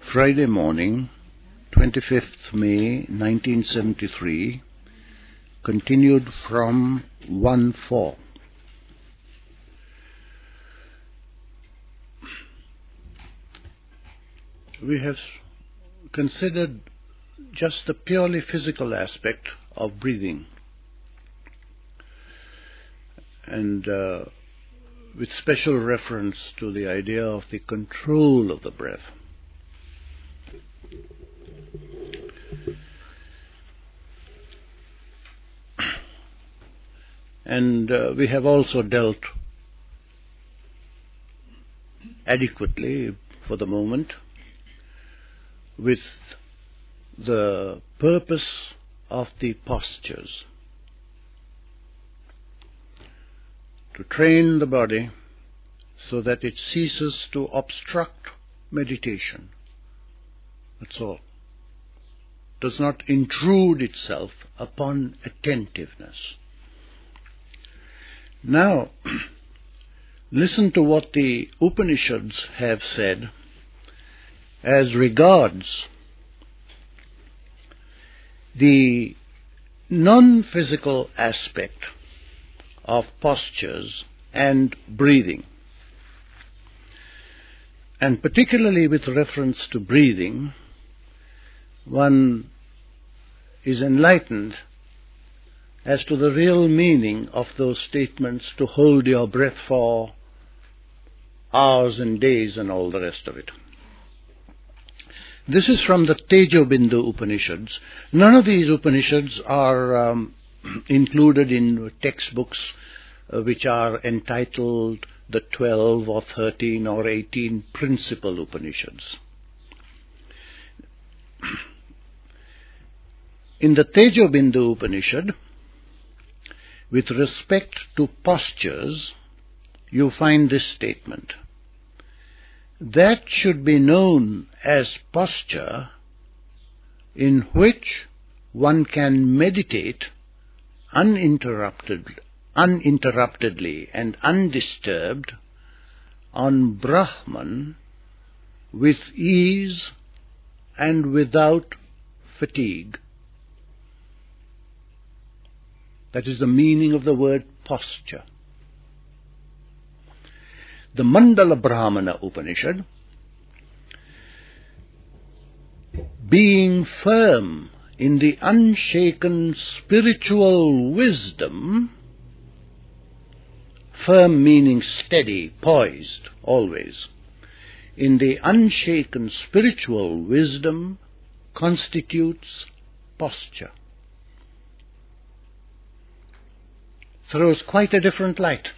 Friday morning, 25th May 1973, continued from 1-4. We have considered just the purely physical aspect of breathing, and with special reference to the idea of the control of the breath. And we have also dealt adequately, for the moment, with the purpose of the postures. To train the body so that it ceases to obstruct meditation. That's all. Does not intrude itself upon attentiveness. Now, listen to what the Upanishads have said as regards the non-physical aspect of postures and breathing. And particularly with reference to breathing, one is enlightened as to the real meaning of those statements, to hold your breath for hours and days and all the rest of it. This is from the Tejobindu Upanishads. None of these Upanishads are included in textbooks which are entitled the 12 or 13 or 18 principal Upanishads. In the Tejobindu Upanishad, with respect to postures, you find this statement: that should be known as posture in which one can meditate uninterruptedly and undisturbed on Brahman with ease and without fatigue. That is the meaning of the word posture. The Mandala Brahmana Upanishad, being firm in the unshaken spiritual wisdom, firm meaning steady, poised, always, in the unshaken spiritual wisdom constitutes posture. Throws quite a different light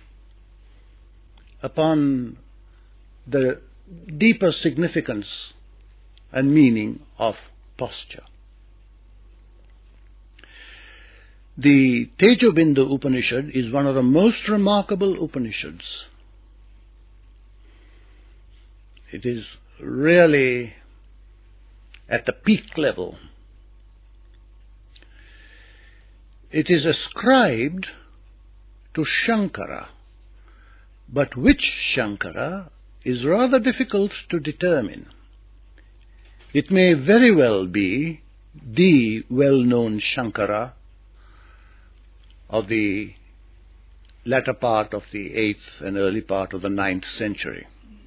upon the deeper significance and meaning of posture. The Tejobindu Upanishad is one of the most remarkable Upanishads. It is really at the peak level. It is ascribed to Shankara, but which Shankara is rather difficult to determine. It may very well be the well-known Shankara of the latter part of the 8th and early part of the 9th century.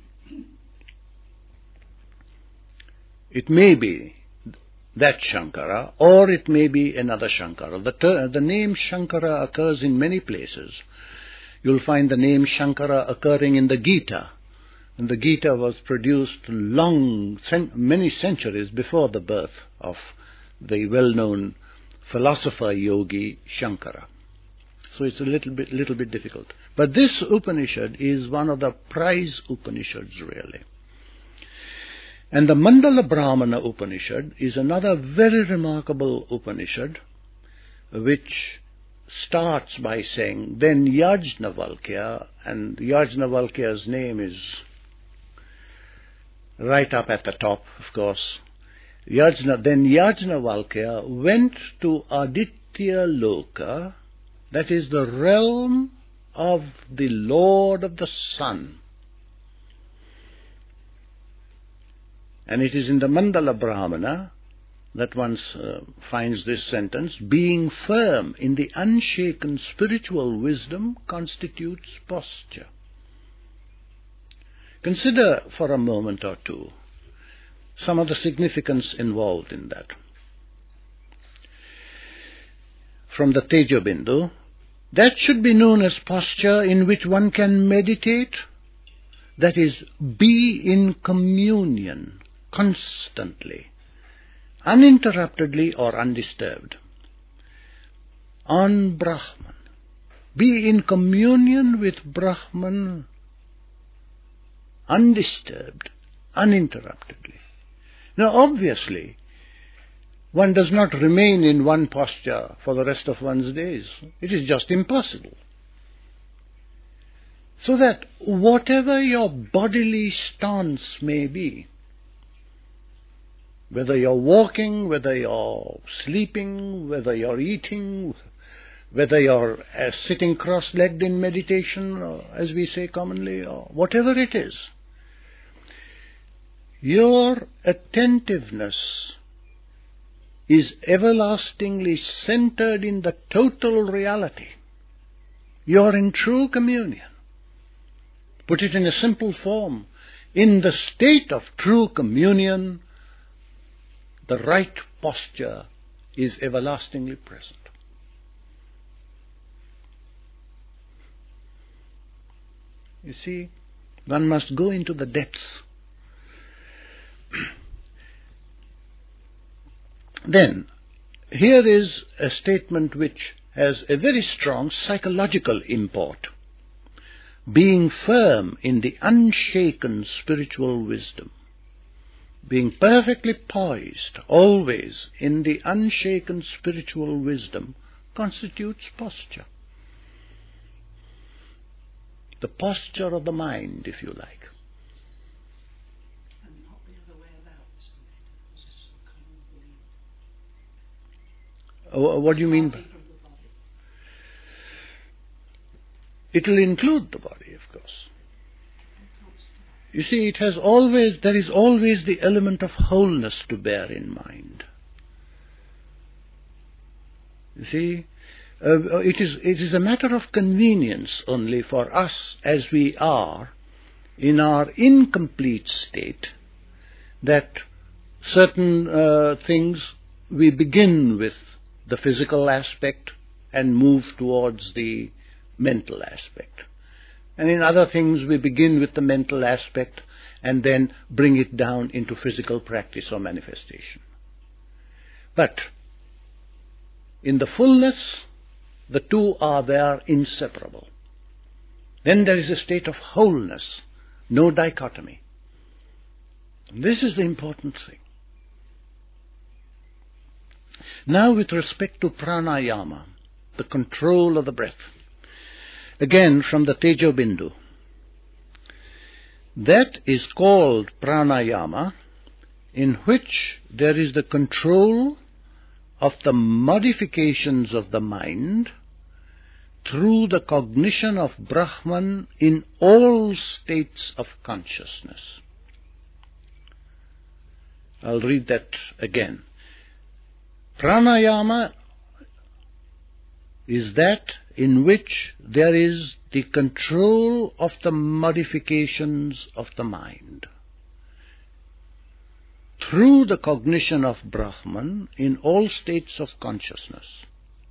It may be that Shankara, or it may be another Shankara. The name Shankara occurs in many places. You'll find the name Shankara occurring in the Gita. And the Gita was produced many centuries before the birth of the well-known philosopher yogi Shankara. So it's a little bit difficult. But this Upanishad is one of the prize Upanishads, really. And the Mandala Brahmana Upanishad is another very remarkable Upanishad, which starts by saying, then Yajnavalkya, and Yajnavalkya's name is right up at the top, of course. Then Yajnavalkya went to Aditya Loka, that is the realm of the Lord of the Sun. And it is in the Mandala Brahmana that one finds this sentence, being firm in the unshaken spiritual wisdom constitutes posture. Consider for a moment or two some of the significance involved in that. From the Tejo Bindu, that should be known as posture in which one can meditate, that is, be in communion constantly, uninterruptedly or undisturbed, on Brahman. Be in communion with Brahman, undisturbed, uninterruptedly. Now obviously, one does not remain in one posture for the rest of one's days. It is just impossible. So that whatever your bodily stance may be, whether you're walking, whether you're sleeping, whether you're eating, whether you're sitting cross-legged in meditation, or, as we say commonly, or whatever it is, your attentiveness is everlastingly centered in the total reality. You're in true communion. Put it in a simple form. In the state of true communion, the right posture is everlastingly present. You see, one must go into the depths. Then, here is a statement which has a very strong psychological import. Being firm in the unshaken spiritual wisdom. Being perfectly poised, always, in the unshaken spiritual wisdom constitutes posture. The posture of the mind, if you like. And not the other way about, isn't it? Because it's so commonly believed. What do you mean? It will include the body, of course. You see, there is always the element of wholeness to bear in mind. You see, it is a matter of convenience only for us as we are in our incomplete state that certain things we begin with the physical aspect and move towards the mental aspect. And in other things we begin with the mental aspect and then bring it down into physical practice or manifestation. But in the fullness, the two are there inseparable. Then there is a state of wholeness, no dichotomy. This is the important thing. Now with respect to pranayama, the control of the breath. Again from the Tejo Bindu. That is called pranayama, in which there is the control of the modifications of the mind through the cognition of Brahman in all states of consciousness. I'll read that again. Pranayama is that in which there is the control of the modifications of the mind through the cognition of Brahman in all states of consciousness.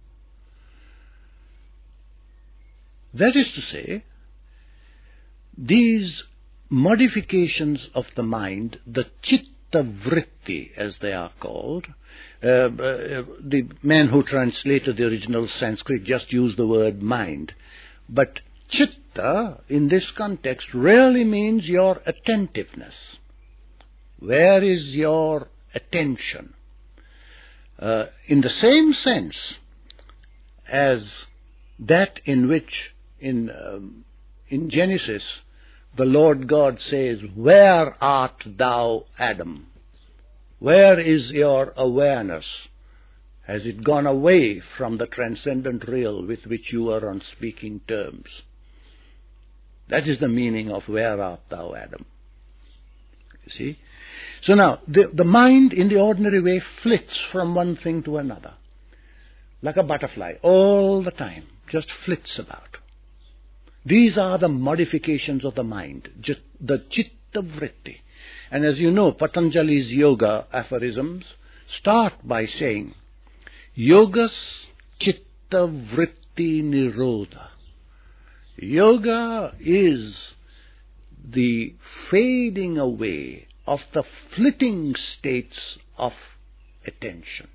That is to say, these modifications of the mind, the chitta vritti as they are called, the man who translated the original Sanskrit just used the word mind. But chitta, in this context, really means your attentiveness. Where is your attention? In the same sense as that in which, in Genesis, the Lord God says, "Where art thou, Adam?" Where is your awareness? Has it gone away from the transcendent real with which you are on speaking terms? That is the meaning of "Where art thou, Adam?" You see? So now, the mind in the ordinary way flits from one thing to another, like a butterfly, all the time, just flits about. These are the modifications of the mind, the chitta vritti. And as you know, Patanjali's yoga aphorisms start by saying, Yogas chitta vritti nirodha. Yoga is the fading away of the flitting states of attention.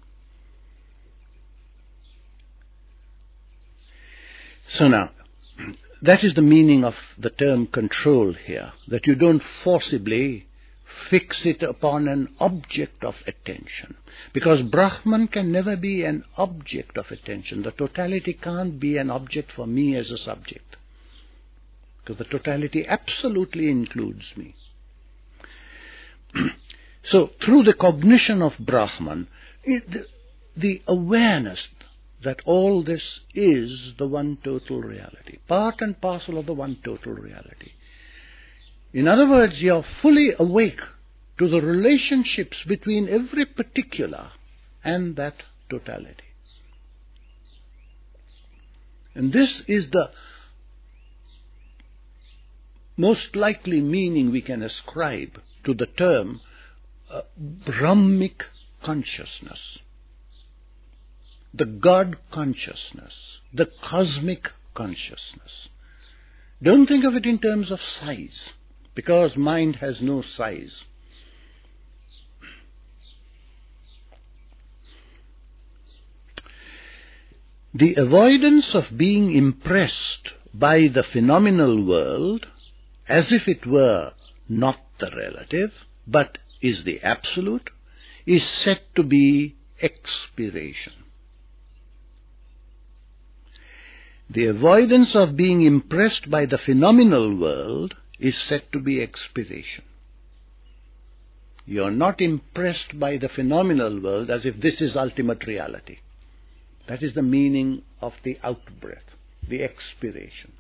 So now, that is the meaning of the term control here, that you don't forcibly fix it upon an object of attention. Because Brahman can never be an object of attention. The totality can't be an object for me as a subject. Because the totality absolutely includes me. So, through the cognition of Brahman, the awareness that all this is the one total reality, part and parcel of the one total reality. In other words, you are fully awake to the relationships between every particular and that totality. And this is the most likely meaning we can ascribe to the term Brahmic consciousness, the God consciousness, the cosmic consciousness. Don't think of it in terms of size, because mind has no size. The avoidance of being impressed by the phenomenal world as if it were not the relative, but is the absolute, is said to be expiration. The avoidance of being impressed by the phenomenal world is said to be expiration. You are not impressed by the phenomenal world as if this is ultimate reality. That is the meaning of the out-breath, the expiration.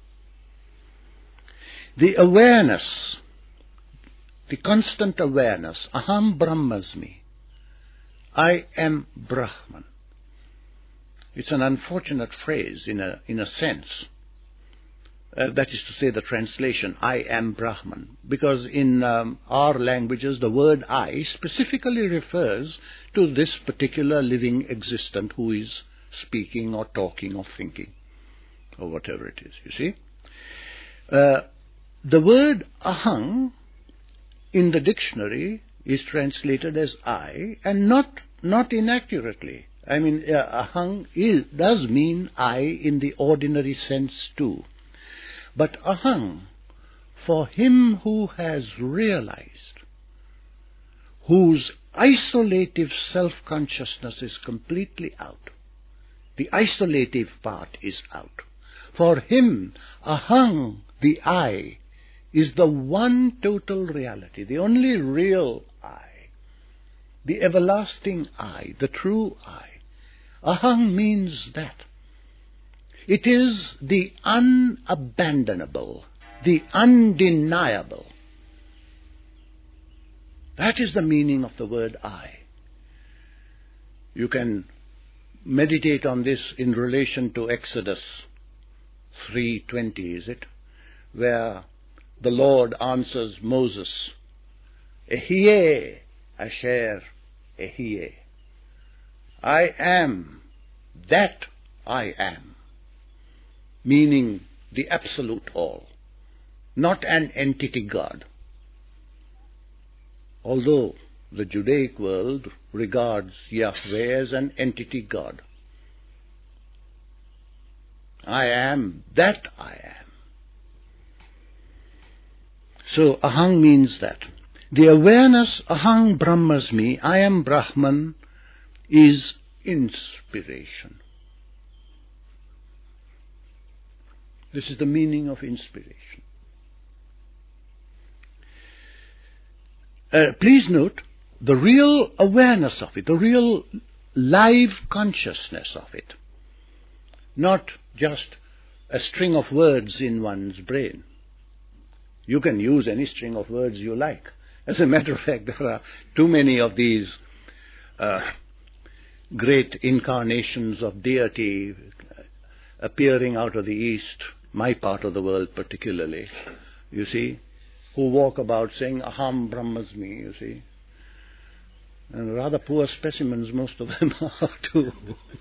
The awareness, the constant awareness, aham brahmasmi, I am Brahman. It's an unfortunate phrase in a sense. That is to say, the translation, I am Brahman. Because in our languages, the word I specifically refers to this particular living existent who is speaking or talking or thinking, or whatever it is, you see. The word ahang in the dictionary is translated as I, and not inaccurately. I mean, ahang does mean I in the ordinary sense too. But ahang, for him who has realized, whose isolative self-consciousness is completely out, the isolative part is out. For him, ahang, the I, is the one total reality, the only real I, the everlasting I, the true I. Ahang means that. It is the unabandonable, the undeniable. That is the meaning of the word I. You can meditate on this in relation to Exodus 3:20, is it? Where the Lord answers Moses, Ehyeh asher ehyeh. I am that I am. Meaning the absolute all, not an entity God. Although the Judaic world regards Yahweh as an entity God. I am that I am. So ahang means that. The awareness ahang brahmasmi, I am Brahman, is inspiration. This is the meaning of inspiration. Please note the real awareness of it, the real live consciousness of it, not just a string of words in one's brain. You can use any string of words you like, As a matter of fact, there are too many of these great incarnations of deity appearing out of the East, my part of the world particularly, you see, who walk about saying, Aham Brahmasmi, you see. And rather poor specimens, most of them are too.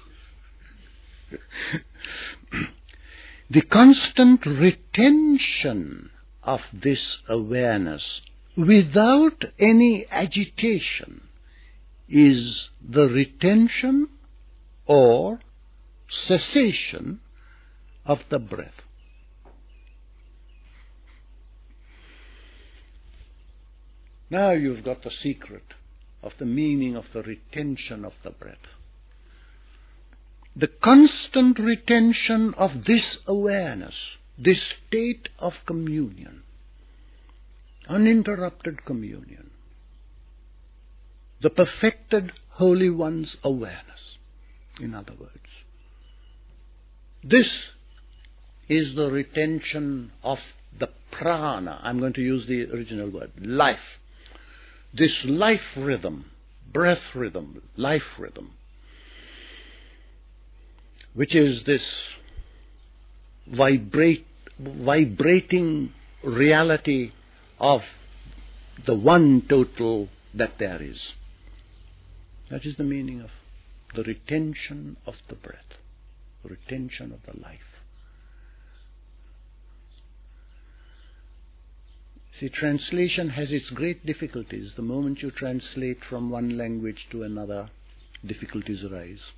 The constant retention of this awareness without any agitation is the retention or cessation of the breath. Now you've got the secret of the meaning of the retention of the breath. The constant retention of this awareness, this state of communion, uninterrupted communion, the perfected Holy One's awareness, in other words. This is the retention of the prana. I'm going to use the original word, life. This life rhythm, breath rhythm, life rhythm, which is this vibrating reality of the one total that there is. That is the meaning of the retention of the breath, the retention of the life. See, translation has its great difficulties. The moment you translate from one language to another, difficulties arise.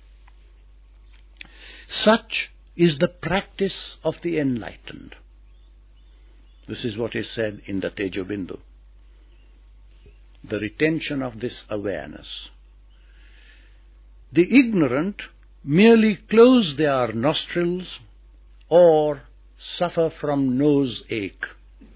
Such is the practice of the enlightened. This is what is said in the Tejobindu. The retention of this awareness. The ignorant merely close their nostrils or suffer from nose ache.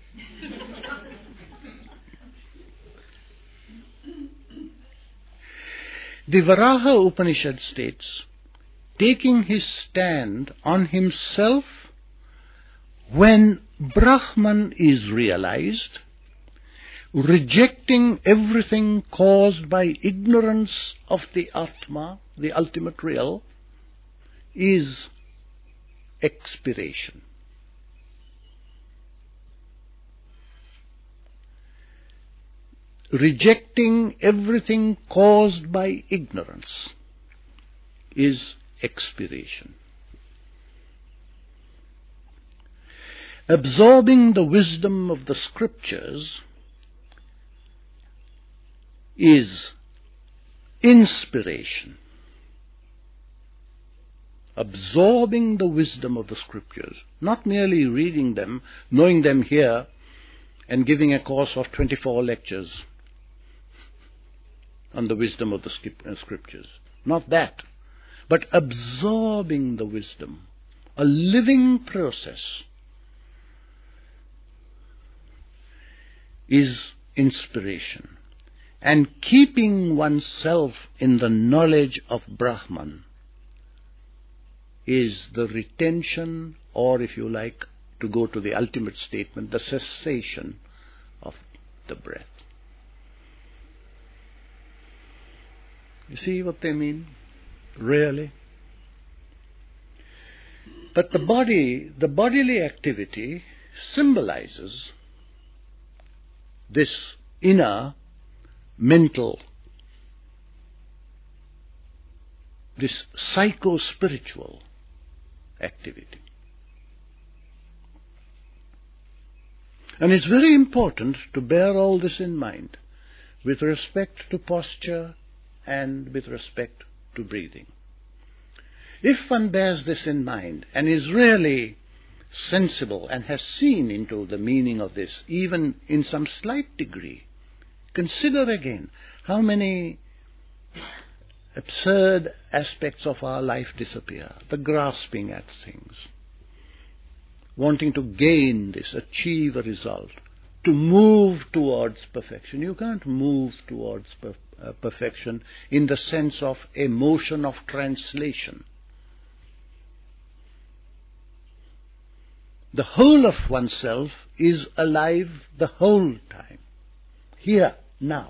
The Varaha Upanishad states, taking his stand on himself when Brahman is realized, rejecting everything caused by ignorance of the Atma, the ultimate real, is expiration. Rejecting everything caused by ignorance is expiration. Absorbing the wisdom of the scriptures is inspiration. Absorbing the wisdom of the scriptures, not merely reading them, knowing them here, and giving a course of 24 lectures on the wisdom of the scriptures. Not that, but absorbing the wisdom, a living process, is inspiration. And keeping oneself in the knowledge of Brahman is the retention, or if you like, to go to the ultimate statement, the cessation of the breath. You see what they mean? Really? But the bodily activity symbolizes this inner mental, this psycho-spiritual activity. And it's very important to bear all this in mind with respect to posture and with respect to breathing. If one bears this in mind and is really sensible and has seen into the meaning of this, even in some slight degree, consider again how many absurd aspects of our life disappear. The grasping at things, wanting to gain this, achieve a result, to move towards perfection. You can't move towards perfection in the sense of a motion of translation. The whole of oneself is alive the whole time. here, now.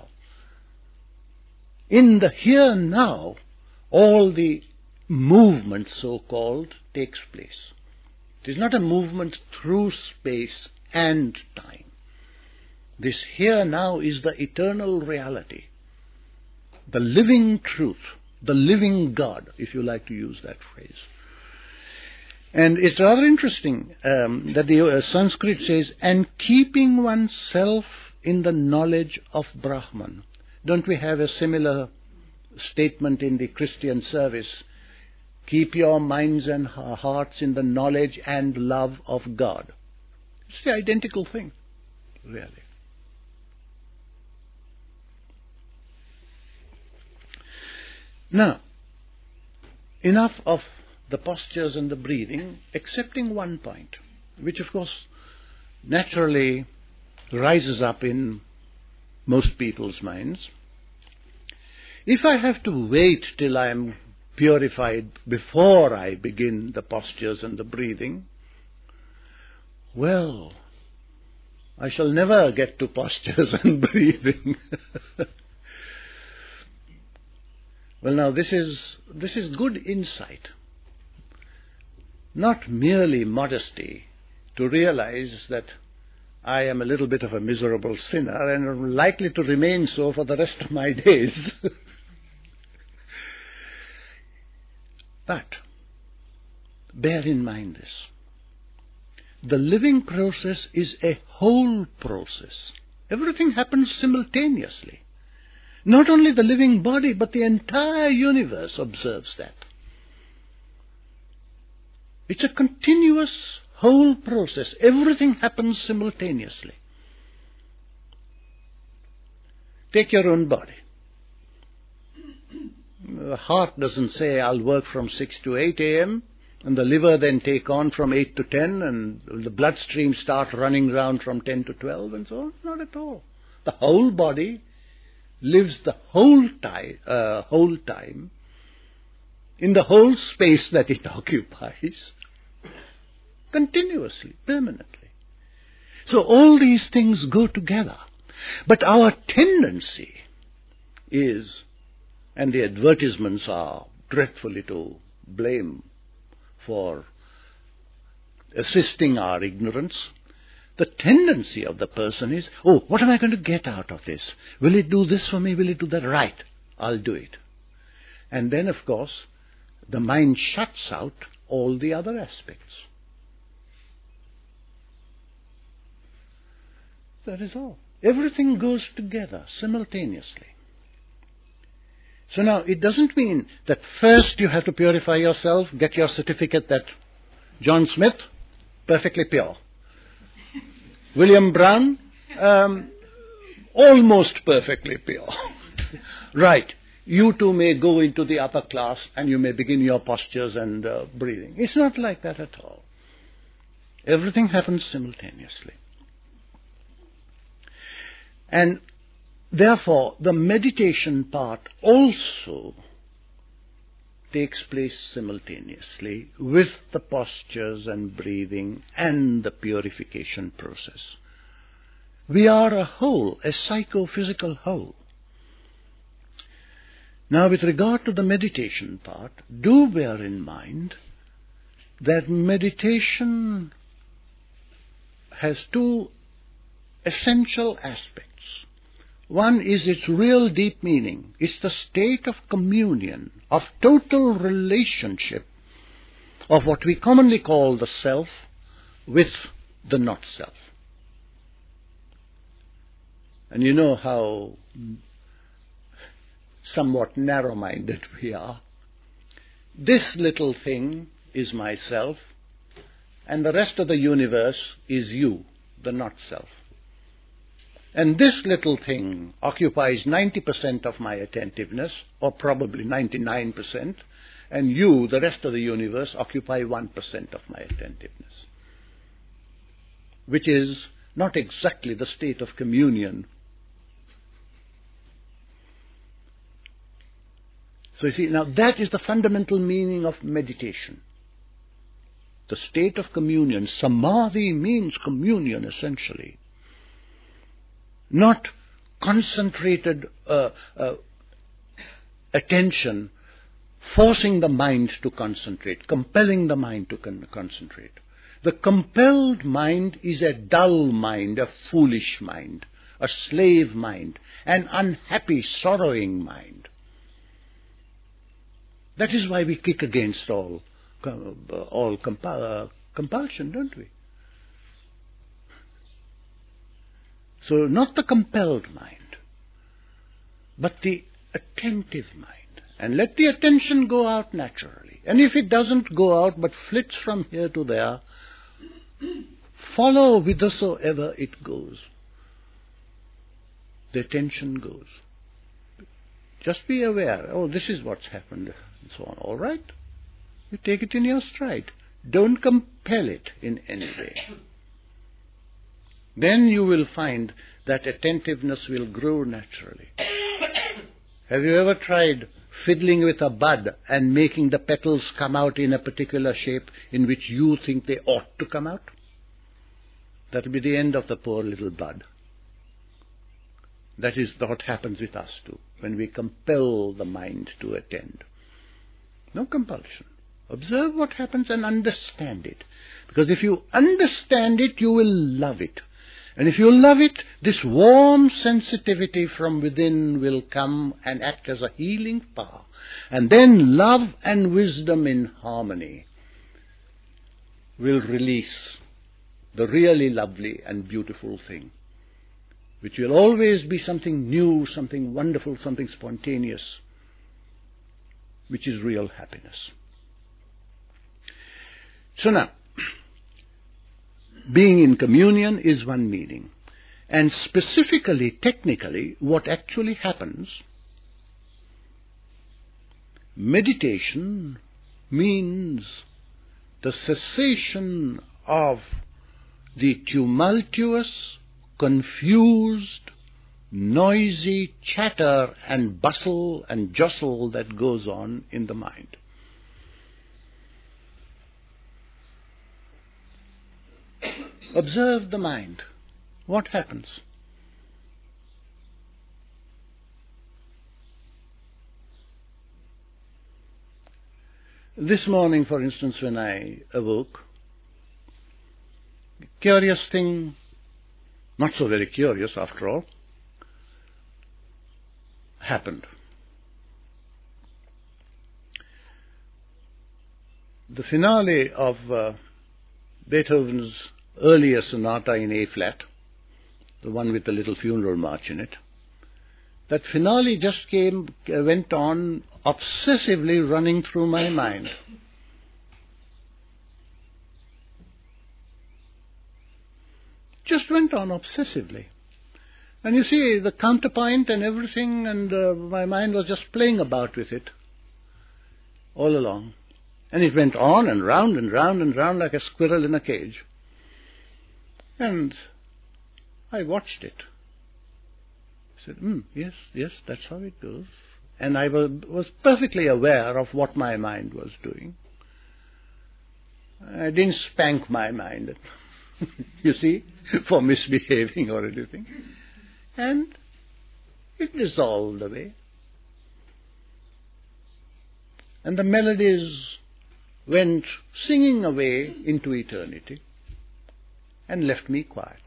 In the here, now, all the movement, so-called, takes place. It is not a movement through space and time. This here, now is the eternal reality, the living truth, the living God, if you like to use that phrase. And it's rather interesting that the Sanskrit says, and keeping oneself in the knowledge of Brahman. Don't we have a similar statement in the Christian service? Keep your minds and hearts in the knowledge and love of God. It's the identical thing, really. Now, enough of the postures and the breathing, excepting one point, which of course naturally rises up in most people's minds. If I have to wait till I am purified before I begin the postures and the breathing, well, I shall never get to postures and breathing. Well, now this is good insight. Not merely modesty to realize that I am a little bit of a miserable sinner and am likely to remain so for the rest of my days. But bear in mind this. The living process is a whole process. Everything happens simultaneously. Not only the living body, but the entire universe observes that. It's a continuous whole process. Everything happens simultaneously. Take your own body. The heart doesn't say, I'll work from 6 to 8 a.m., and the liver then take on from 8 to 10, and the bloodstream start running round from 10 to 12, and so on. Not at all. The whole body lives the whole time in the whole space that it occupies, continuously, permanently. So all these things go together. But our tendency is, and the advertisements are dreadfully to blame for assisting our ignorance, the tendency of the person is, oh, what am I going to get out of this? Will it do this for me? Will it do that? Right, I'll do it. And then, of course, the mind shuts out all the other aspects. That is all. Everything goes together simultaneously. So now, it doesn't mean that first you have to purify yourself, get your certificate that John Smith, perfectly pure. William Brown, almost perfectly pure. Right. You too may go into the upper class and you may begin your postures and breathing. It's not like that at all. Everything happens simultaneously. And therefore, the meditation part also takes place simultaneously with the postures and breathing and the purification process. We are a whole, a psychophysical whole. Now, with regard to the meditation part, do bear in mind that meditation has two essential aspects. One is its real deep meaning. It's the state of communion, of total relationship of what we commonly call the self with the not-self. And you know how somewhat narrow-minded we are. This little thing is myself, and the rest of the universe is you, the not-self. And this little thing occupies 90% of my attentiveness, or probably 99%, and you, the rest of the universe, occupy 1% of my attentiveness, which is not exactly the state of communion. So you see, now that is the fundamental meaning of meditation. The state of communion. Samadhi means communion, essentially. Not concentrated attention, forcing the mind to concentrate, compelling the mind to concentrate. The compelled mind is a dull mind, a foolish mind, a slave mind, an unhappy, sorrowing mind. That is why we kick against all compulsion, don't we? So not the compelled mind, but the attentive mind. And let the attention go out naturally. And if it doesn't go out but flits from here to there, follow whithersoever it goes. The attention goes. Just be aware, oh, this is what's happened, and so on. All right? You take it in your stride. Don't compel it in any way. Then you will find that attentiveness will grow naturally. Have you ever tried fiddling with a bud and making the petals come out in a particular shape in which you think they ought to come out? That will be the end of the poor little bud. That is what happens with us too, when we compel the mind to attend. No compulsion. Observe what happens and understand it. Because if you understand it, you will love it. And if you love it, this warm sensitivity from within will come and act as a healing power. And then love and wisdom in harmony will release the really lovely and beautiful thing, which will always be something new, something wonderful, something spontaneous, which is real happiness. So now, being in communion is one meaning. And specifically, technically, what actually happens, meditation means the cessation of the tumultuous, confused, noisy chatter and bustle and jostle that goes on in the mind. Observe the mind. What happens? This morning, for instance, when I awoke, curious thing, not so very curious after all, happened. The finale of Beethoven's earlier sonata in A-flat, the one with the little funeral march in it, that finale just went on obsessively running through my mind. Just went on obsessively. And you see, the counterpoint and everything, and my mind was just playing about with it all along. And it went on and round and round and round like a squirrel in a cage. And I watched it. I said, yes, that's how it goes. And I was perfectly aware of what my mind was doing. I didn't spank my mind, you see, for misbehaving or anything. And it dissolved away. And the melodies went singing away into eternity and left me quiet.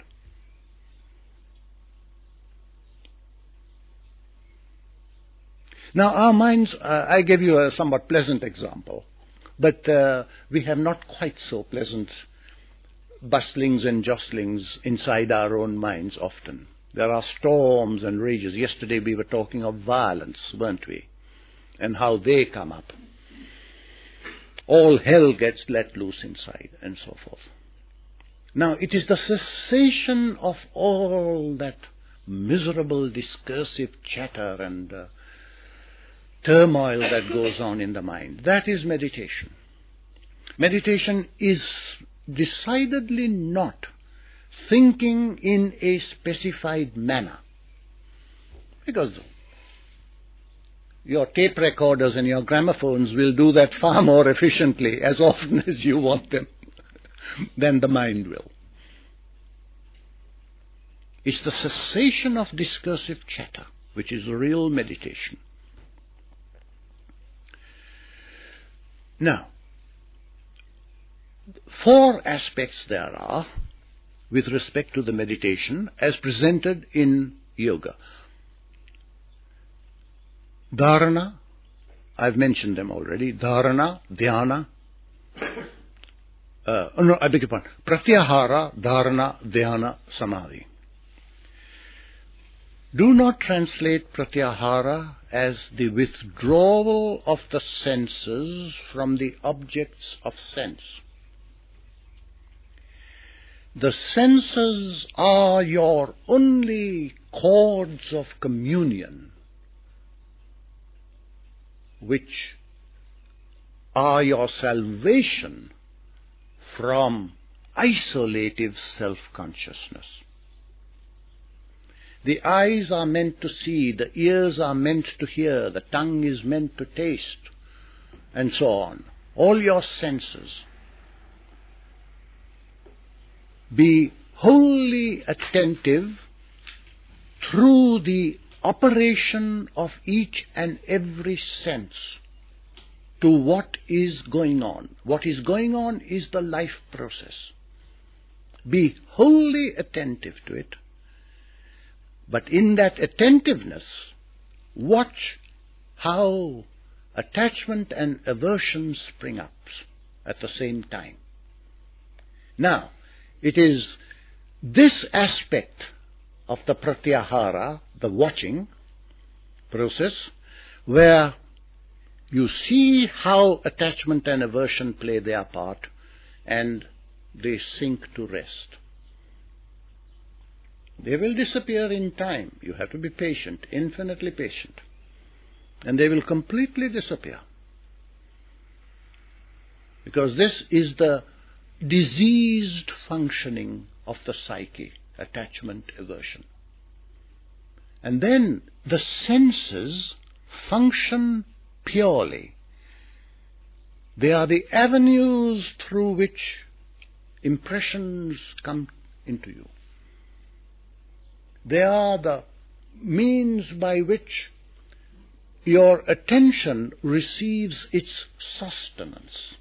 Now our minds, I gave you a somewhat pleasant example, but we have not quite so pleasant bustlings and jostlings inside our own minds often. There are storms and rages. Yesterday we were talking of violence, weren't we? And how they come up. All hell gets let loose inside, and so forth. Now, it is the cessation of all that miserable discursive chatter and turmoil that goes on in the mind. That is meditation. Meditation is decidedly not thinking in a specified manner. Because your tape recorders and your gramophones will do that far more efficiently as often as you want them than the mind will. It's the cessation of discursive chatter, which is real meditation. Now, 4 aspects there are with respect to the meditation as presented in yoga. Dharana, I've mentioned them already. Dharana, dhyana, pratyahara, dharana, dhyana, samadhi. Do not translate pratyahara as the withdrawal of the senses from the objects of sense. The senses are your only cords of communion, which are your salvation from isolative self-consciousness. The eyes are meant to see, the ears are meant to hear, the tongue is meant to taste, and so on. All your senses. Be wholly attentive through the operation of each and every sense to what is going on. What is going on is the life process. Be wholly attentive to it. But in that attentiveness, watch how attachment and aversion spring up at the same time. Now, it is this aspect of the pratyahara, the watching process, where you see how attachment and aversion play their part and they sink to rest. They will disappear in time. You have to be patient, infinitely patient. And they will completely disappear. Because this is the diseased functioning of the psyche, attachment, aversion. And then the senses function purely. They are the avenues through which impressions come into you. They are the means by which your attention receives its sustenance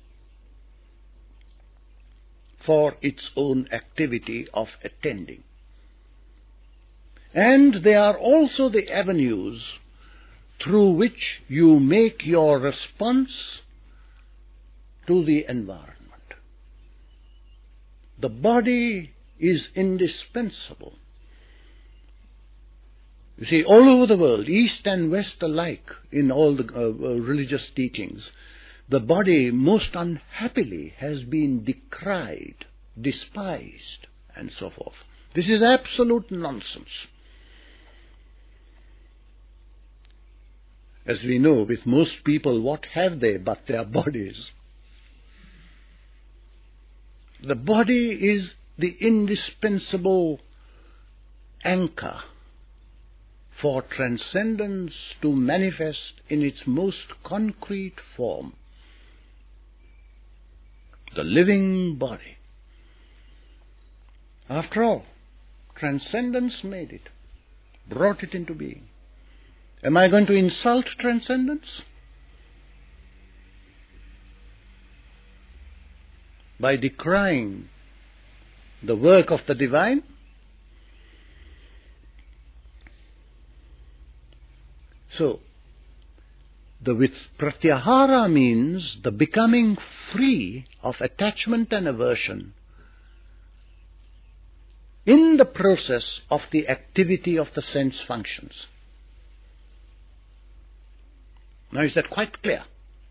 for its own activity of attending. And they are also the avenues through which you make your response to the environment. The body is indispensable. You see, all over the world, East and West alike, in all the religious teachings, the body most unhappily has been decried, despised, and so forth. This is absolute nonsense. As we know, with most people, what have they but their bodies? The body is the indispensable anchor for transcendence to manifest in its most concrete form. The living body. After all, transcendence made it, brought it into being. Am I going to insult transcendence? By decrying the work of the divine? So, the with pratyahara means the becoming free of attachment and aversion in the process of the activity of the sense functions. Now, is that quite clear?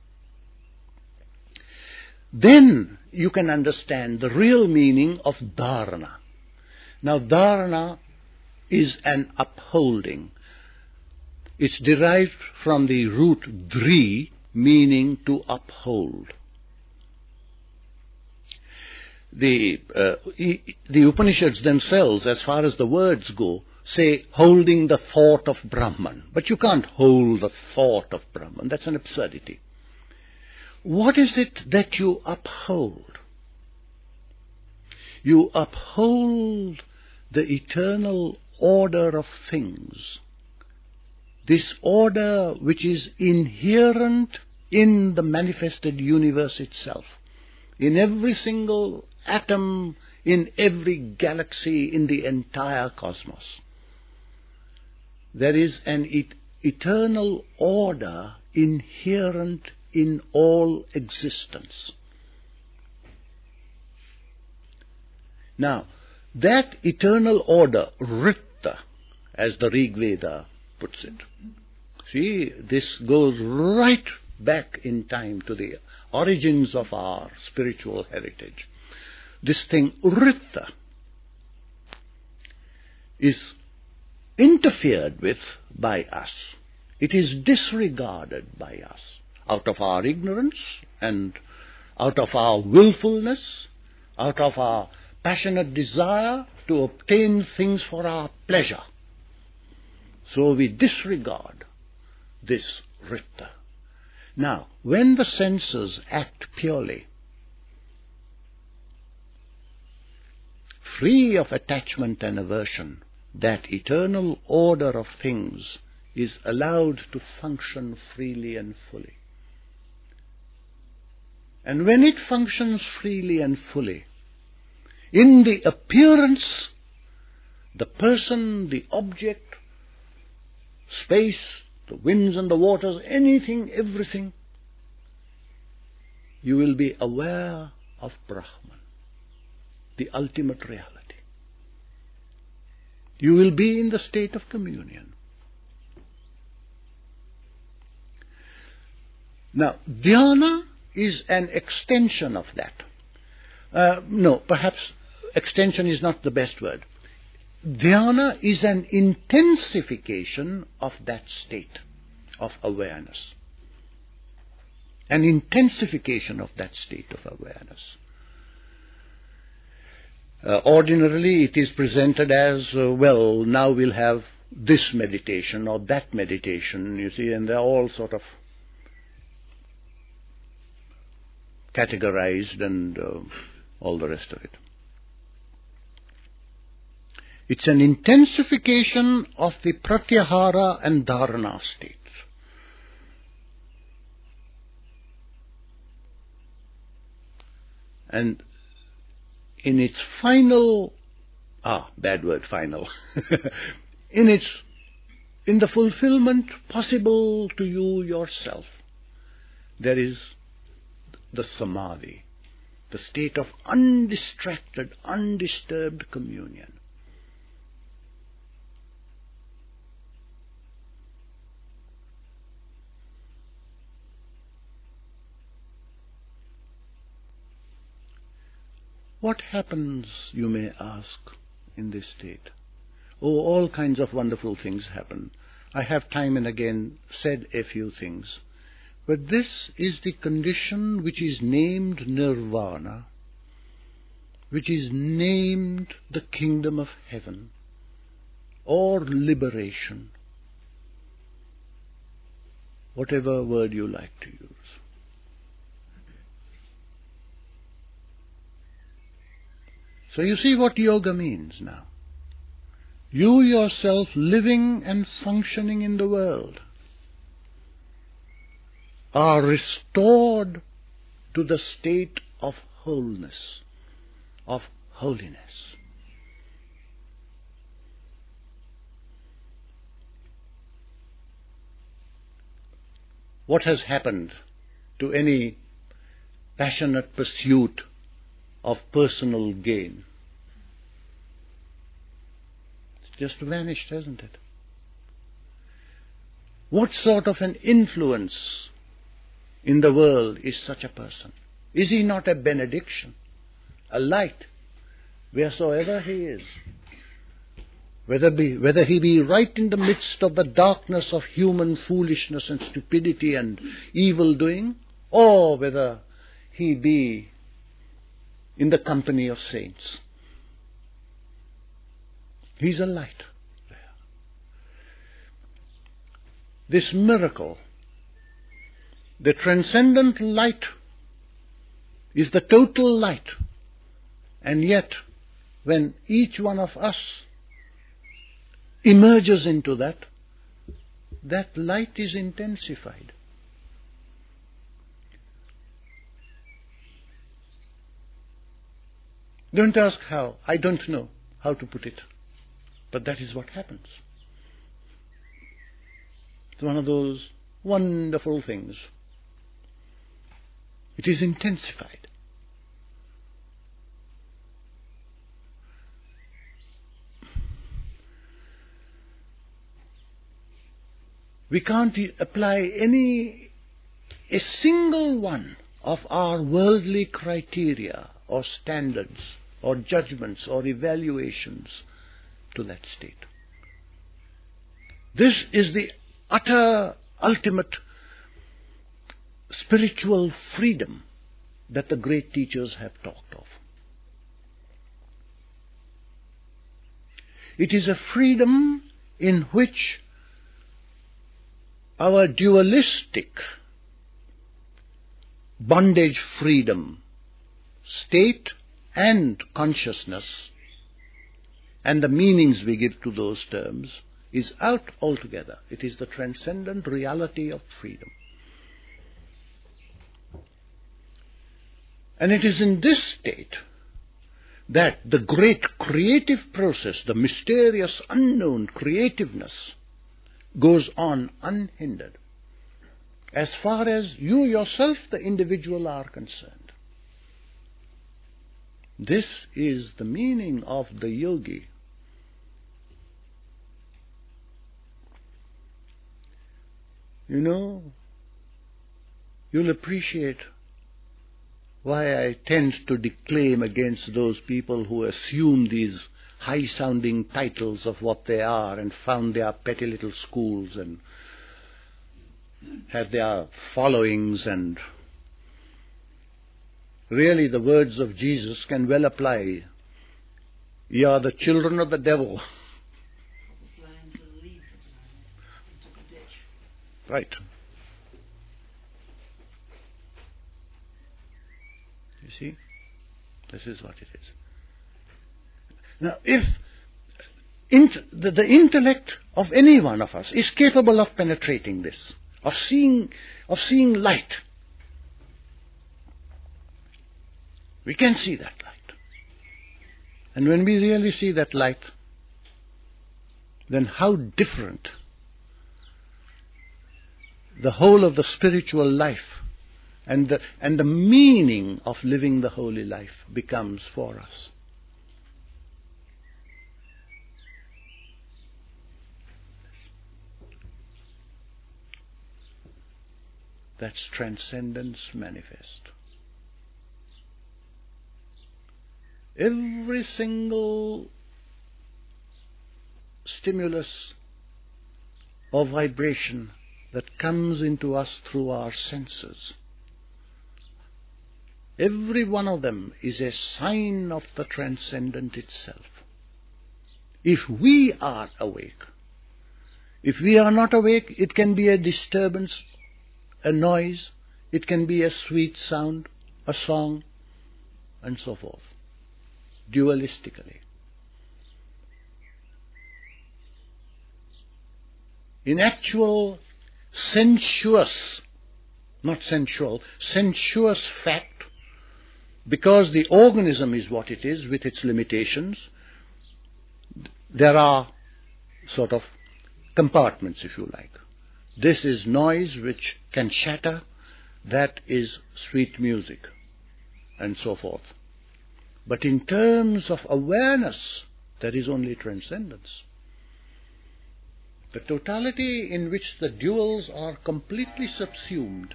Then you can understand the real meaning of dharana. Now, dharana is an upholding. It's derived from the root dri, meaning to uphold. The Upanishads themselves, as far as the words go, say holding the thought of Brahman. But you can't hold the thought of Brahman. That's an absurdity. What is it that you uphold? You uphold the eternal order of things, this order which is inherent in the manifested universe itself, in every single atom, in every galaxy, in the entire cosmos. There is an eternal order inherent in all existence. Now, that eternal order, Ritta, as the Rig Veda puts it, see, this goes right back in time to the origins of our spiritual heritage. This thing, Ritta, is interfered with by us. It is disregarded by us out of our ignorance and out of our willfulness, out of our passionate desire to obtain things for our pleasure. So we disregard this Ritta. Now, when the senses act purely, free of attachment and aversion, that eternal order of things is allowed to function freely and fully. And when it functions freely and fully, in the appearance, the person, the object, space, the winds and the waters, anything, everything, you will be aware of Brahman, the ultimate reality. You will be in the state of communion. Now, dhyana is an extension of that. No, perhaps extension is not the best word. Dhyana is an intensification of that state of awareness. An intensification of that state of awareness. Ordinarily it is presented as, well, now we'll have this meditation or that meditation, you see, and they're all sort of categorized and all the rest of it. It's an intensification of the pratyahara and dharana states. And in its final, bad word, final, in the fulfillment possible to you yourself, there is the samadhi, the state of undistracted, undisturbed communion. What happens, you may ask, in this state? Oh, all kinds of wonderful things happen. I have time and again said a few things. But this is the condition which is named nirvana, which is named the kingdom of heaven, or liberation, whatever word you like to use. So you see what yoga means now. You yourself living and functioning in the world are restored to the state of wholeness, of holiness. What has happened to any passionate pursuit of personal gain? It's just vanished, hasn't it? What sort of an influence in the world is such a person? Is he not a benediction, a light, wheresoever he is? Whether he be right in the midst of the darkness of human foolishness and stupidity and evil doing, or whether he be in the company of saints. He's a light there. This miracle, the transcendent light, is the total light, and yet when each one of us emerges into that, that light is intensified. Don't ask how. I don't know how to put it. But that is what happens. It's one of those wonderful things. It is intensified. We can't apply a single one of our worldly criteria or standards or judgments or evaluations to that state. This is the utter, ultimate spiritual freedom that the great teachers have talked of. It is a freedom in which our dualistic bondage freedom, state and consciousness, and the meanings we give to those terms, is out altogether. It is the transcendent reality of freedom. And it is in this state that the great creative process, the mysterious unknown creativeness, goes on unhindered, as far as you yourself, the individual, are concerned. This is the meaning of the yogi. You know, you'll appreciate why I tend to declaim against those people who assume these high-sounding titles of what they are and found their petty little schools and have their followings, and really the words of Jesus can well apply. Ye are the children of the devil. Blind will lead the blind into the ditch. Right. You see? This is what it is. Now, if the intellect of any one of us is capable of penetrating this, of seeing light, we can see that light. And when we really see that light, then how different the whole of the spiritual life and the meaning of living the holy life becomes for us. That's transcendence manifest. Every single stimulus or vibration that comes into us through our senses, every one of them is a sign of the transcendent itself. If we are awake, if we are not awake, it can be a disturbance, a noise, it can be a sweet sound, a song, and so forth, dualistically. In actual sensuous fact, because the organism is what it is with its limitations, there are sort of compartments, if you like. This is noise which can shatter, that is sweet music, and so forth. But in terms of awareness, there is only transcendence. The totality in which the duals are completely subsumed.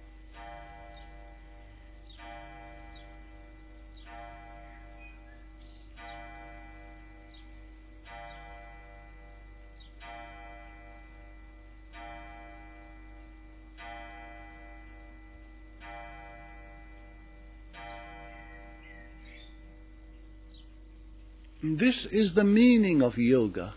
This is the meaning of yoga,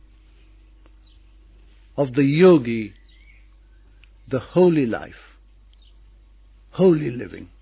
of the yogi, the holy life, holy living.